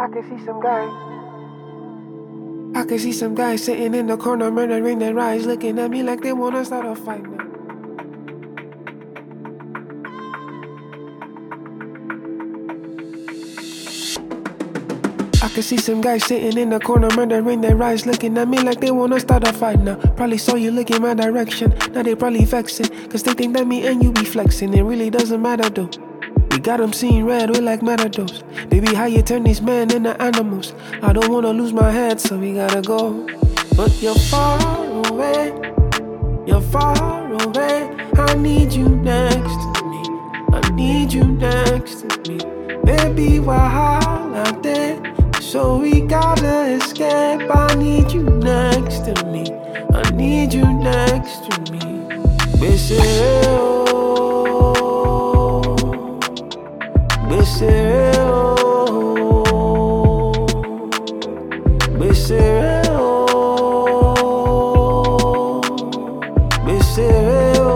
I can see some guy. I can see some guys sitting in the corner, murdering their eyes, looking at me like they wanna start a fight now. I can see some guys sitting in the corner, murdering their eyes, looking at me like they wanna start a fight now. Probably saw you looking my direction, now they probably vexing, cause they think that me and you be flexing. It really doesn't matter though. We got them seeing red, we like matadors. Baby, how you turn these men into animals? I don't wanna lose my head, so we gotta go. But you're far away, you're far away. I need you next to me, I need you next to me. Baby, while out there, so we gotta escape. I need you next to me, I need you next to me. Beseo, beseo, beseo, beseo.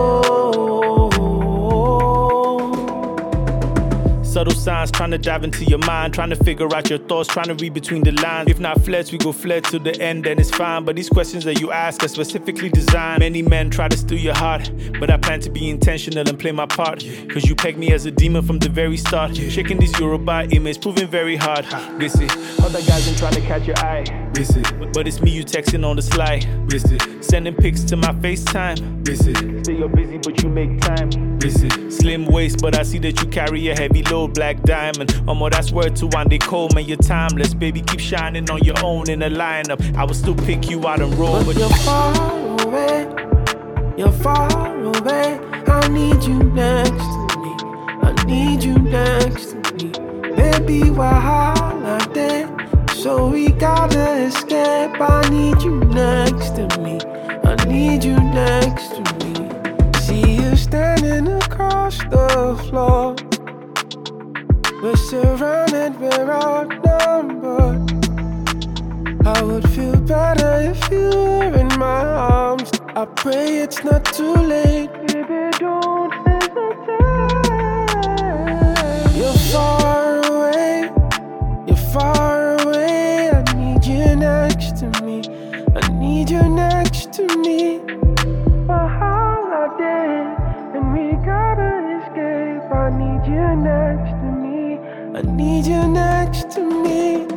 Subtle signs trying to dive into your mind, trying to figure out your thoughts, trying to read between the lines. If not fled, we go fled to the end, then it's fine. But these questions that you ask are specifically designed. Many men try to steal your heart, but I plan to be intentional and play my part. Cause you pegged me as a demon from the very start. Shaking this Yoruba image, proving very hard. Busy, other guys ain't trying to catch your eye. Busy, but it's me you texting on the slide. Busy, sending pics to my FaceTime. Busy, say you're busy but you make time. Busy, slim waist but I see that you carry a heavy load. Black diamond, that's word to Wande Cole. Man, you're timeless, baby, keep shining on your own in the lineup. I will still pick you out and roll. But you're far away, you're far away. I need you next to me, I need you next to me. Baby, while out there, so we gotta escape. I need you next to me, I need you next to me. See you standing across the floor. We're surrounded, we're outnumbered. I would feel better if you were in my arms. I pray it's not too late. Baby, don't hesitate. You're far away, you're far away. I need you next to me, I need you next to me. My holiday, and we gotta escape. I need you next to me, I need you next to me.